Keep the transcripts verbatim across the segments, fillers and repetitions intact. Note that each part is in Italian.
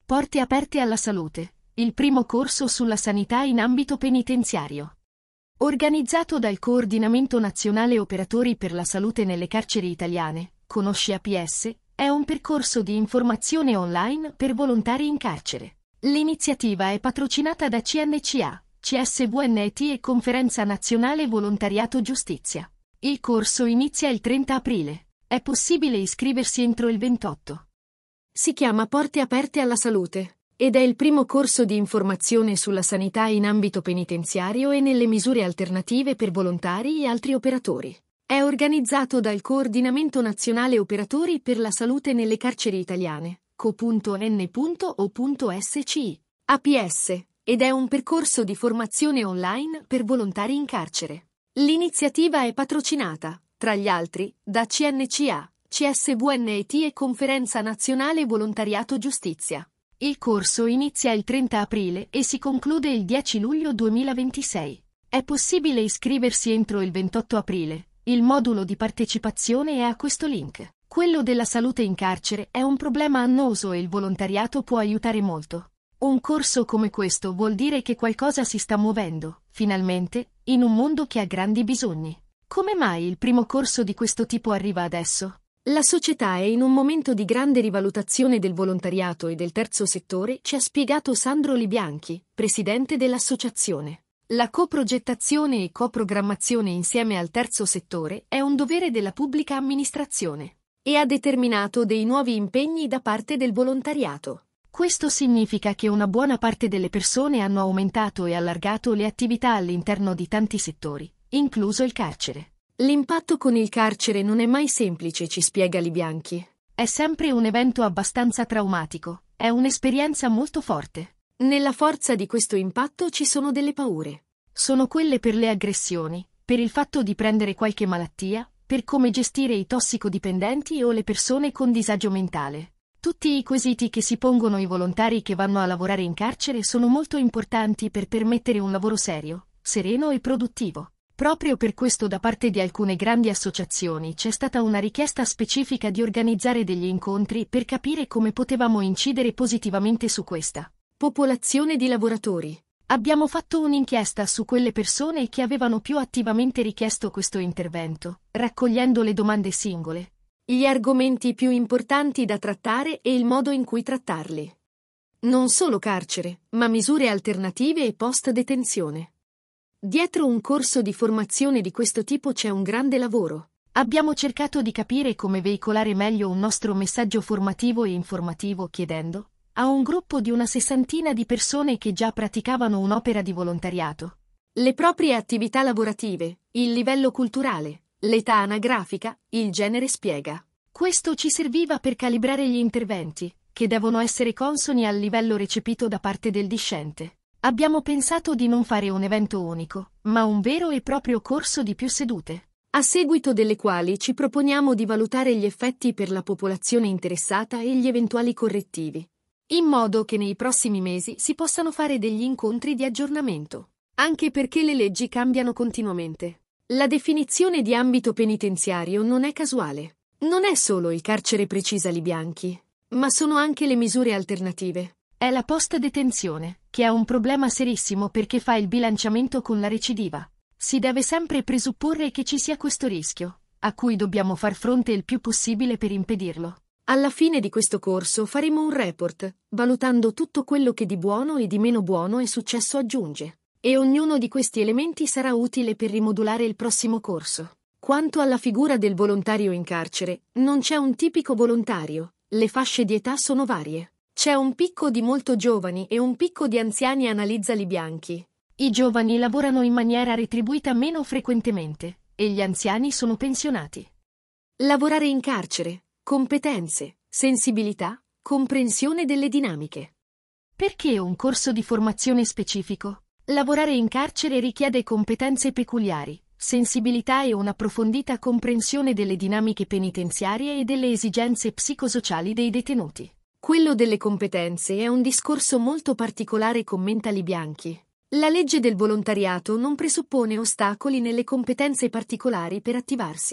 Porte aperte alla salute, il primo corso sulla sanità in ambito penitenziario. Organizzato dal Coordinamento Nazionale Operatori per la Salute nelle Carceri Italiane, conosci A P S, è un percorso di informazione online per volontari in carcere. L'iniziativa è patrocinata da C N C A, C S V N T e Conferenza Nazionale Volontariato Giustizia. Il corso inizia il trenta aprile. È possibile iscriversi entro il ventotto. Si chiama Porte aperte alla salute ed è il primo corso di informazione sulla sanità in ambito penitenziario e nelle misure alternative per volontari e altri operatori. È organizzato dal Coordinamento Nazionale Operatori per la Salute nelle Carceri Italiane, co punto enne punto o punto esse-ci, A P S, ed è un percorso di formazione online per volontari in carcere. L'iniziativa è patrocinata, tra gli altri, da C N C A, C S V N T e Conferenza Nazionale Volontariato Giustizia. Il corso inizia il trenta aprile e si conclude il dieci luglio duemilaventisei. È possibile iscriversi entro il ventotto aprile. Il modulo di partecipazione è a questo link. Quello della salute in carcere è un problema annoso e il volontariato può aiutare molto. Un corso come questo vuol dire che qualcosa si sta muovendo, finalmente, in un mondo che ha grandi bisogni. Come mai il primo corso di questo tipo arriva adesso? La società è in un momento di grande rivalutazione del volontariato e del terzo settore, ci ha spiegato Sandro Libianchi, presidente dell'associazione. La coprogettazione e coprogrammazione insieme al terzo settore è un dovere della pubblica amministrazione e ha determinato dei nuovi impegni da parte del volontariato. Questo significa che una buona parte delle persone hanno aumentato e allargato le attività all'interno di tanti settori, incluso il carcere. L'impatto con il carcere non è mai semplice, ci spiega Libianchi. È sempre un evento abbastanza traumatico, è un'esperienza molto forte. Nella forza di questo impatto ci sono delle paure. Sono quelle per le aggressioni, per il fatto di prendere qualche malattia, per come gestire i tossicodipendenti o le persone con disagio mentale. Tutti i quesiti che si pongono i volontari che vanno a lavorare in carcere sono molto importanti per permettere un lavoro serio, sereno e produttivo. Proprio per questo da parte di alcune grandi associazioni c'è stata una richiesta specifica di organizzare degli incontri per capire come potevamo incidere positivamente su questa popolazione di lavoratori. Abbiamo fatto un'inchiesta su quelle persone che avevano più attivamente richiesto questo intervento, raccogliendo le domande singole, gli argomenti più importanti da trattare e il modo in cui trattarli. Non solo carcere, ma misure alternative e post-detenzione. Dietro un corso di formazione di questo tipo c'è un grande lavoro. Abbiamo cercato di capire come veicolare meglio un nostro messaggio formativo e informativo chiedendo a un gruppo di una sessantina di persone che già praticavano un'opera di volontariato le proprie attività lavorative, il livello culturale, l'età anagrafica, il genere spiega. Questo ci serviva per calibrare gli interventi, che devono essere consoni al livello recepito da parte del discente. Abbiamo pensato di non fare un evento unico, ma un vero e proprio corso di più sedute, a seguito delle quali ci proponiamo di valutare gli effetti per la popolazione interessata e gli eventuali correttivi, in modo che nei prossimi mesi si possano fare degli incontri di aggiornamento, anche perché le leggi cambiano continuamente. La definizione di ambito penitenziario non è casuale. Non è solo il carcere, precisa Libianchi, ma sono anche le misure alternative. È la post-detenzione, che è un problema serissimo perché fa il bilanciamento con la recidiva. Si deve sempre presupporre che ci sia questo rischio, a cui dobbiamo far fronte il più possibile per impedirlo. Alla fine di questo corso faremo un report, valutando tutto quello che di buono e di meno buono è successo, aggiunge. E ognuno di questi elementi sarà utile per rimodulare il prossimo corso. Quanto alla figura del volontario in carcere, non c'è un tipico volontario, le fasce di età sono varie. C'è un picco di molto giovani e un picco di anziani, analizza Libianchi. I giovani lavorano in maniera retribuita meno frequentemente, e gli anziani sono pensionati. Lavorare in carcere, competenze, sensibilità, comprensione delle dinamiche. Perché un corso di formazione specifico? Lavorare in carcere richiede competenze peculiari, sensibilità e un'approfondita comprensione delle dinamiche penitenziarie e delle esigenze psicosociali dei detenuti. Quello delle competenze è un discorso molto particolare, commenta Libianchi. La legge del volontariato non presuppone ostacoli nelle competenze particolari per attivarsi.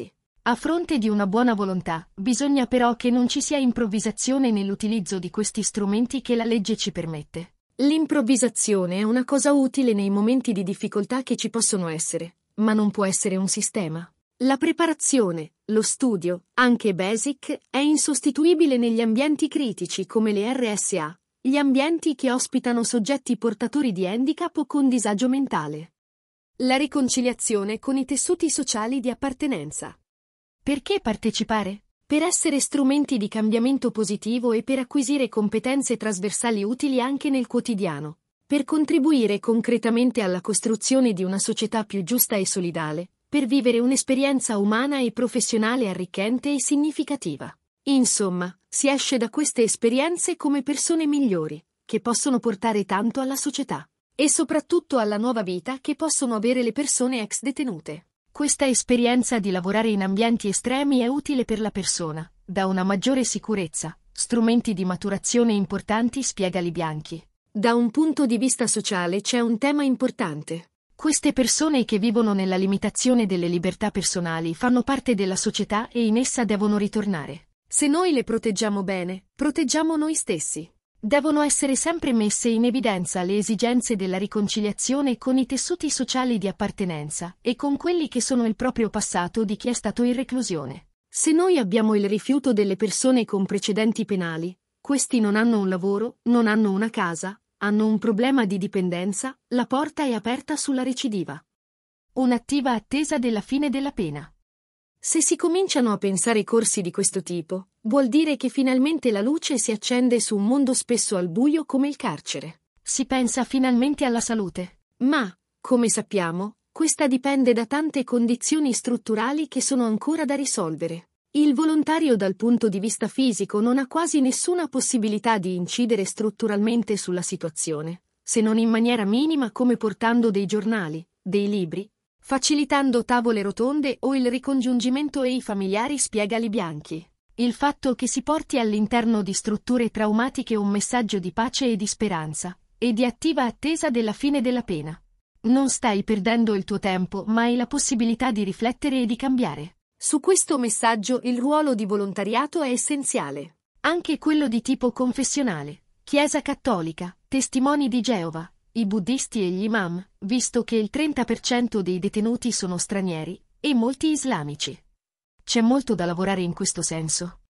A fronte di una buona volontà, bisogna però che non ci sia improvvisazione nell'utilizzo di questi strumenti che la legge ci permette. L'improvvisazione è una cosa utile nei momenti di difficoltà che ci possono essere, ma non può essere un sistema. La preparazione, lo studio, anche basic, è insostituibile negli ambienti critici come le R S A, gli ambienti che ospitano soggetti portatori di handicap o con disagio mentale. La riconciliazione con i tessuti sociali di appartenenza. Perché partecipare? Per essere strumenti di cambiamento positivo e per acquisire competenze trasversali utili anche nel quotidiano, per contribuire concretamente alla costruzione di una società più giusta e solidale, per vivere un'esperienza umana e professionale arricchente e significativa. Insomma, si esce da queste esperienze come persone migliori, che possono portare tanto alla società, e soprattutto alla nuova vita che possono avere le persone ex detenute. Questa esperienza di lavorare in ambienti estremi è utile per la persona, dà una maggiore sicurezza, strumenti di maturazione importanti, spiega Libianchi. Da un punto di vista sociale c'è un tema importante. Queste persone che vivono nella limitazione delle libertà personali fanno parte della società e in essa devono ritornare. Se noi le proteggiamo bene, proteggiamo noi stessi. Devono essere sempre messe in evidenza le esigenze della riconciliazione con i tessuti sociali di appartenenza e con quelli che sono il proprio passato di chi è stato in reclusione. Se noi abbiamo il rifiuto delle persone con precedenti penali, questi non hanno un lavoro, non hanno una casa, hanno un problema di dipendenza, la porta è aperta sulla recidiva. Un'attiva attesa della fine della pena. Se si cominciano a pensare corsi di questo tipo, vuol dire che finalmente la luce si accende su un mondo spesso al buio come il carcere. Si pensa finalmente alla salute. Ma, come sappiamo, questa dipende da tante condizioni strutturali che sono ancora da risolvere. Il volontario dal punto di vista fisico non ha quasi nessuna possibilità di incidere strutturalmente sulla situazione, se non in maniera minima come portando dei giornali, dei libri, facilitando tavole rotonde o il ricongiungimento e i familiari, spiega Libianchi. Il fatto che si porti all'interno di strutture traumatiche un messaggio di pace e di speranza, e di attiva attesa della fine della pena. Non stai perdendo il tuo tempo, ma hai la possibilità di riflettere e di cambiare. Su questo messaggio il ruolo di volontariato è essenziale. Anche quello di tipo confessionale, Chiesa Cattolica, Testimoni di Geova, i buddisti e gli imam, visto che il trenta per cento dei detenuti sono stranieri, e molti islamici. C'è molto da lavorare in questo senso.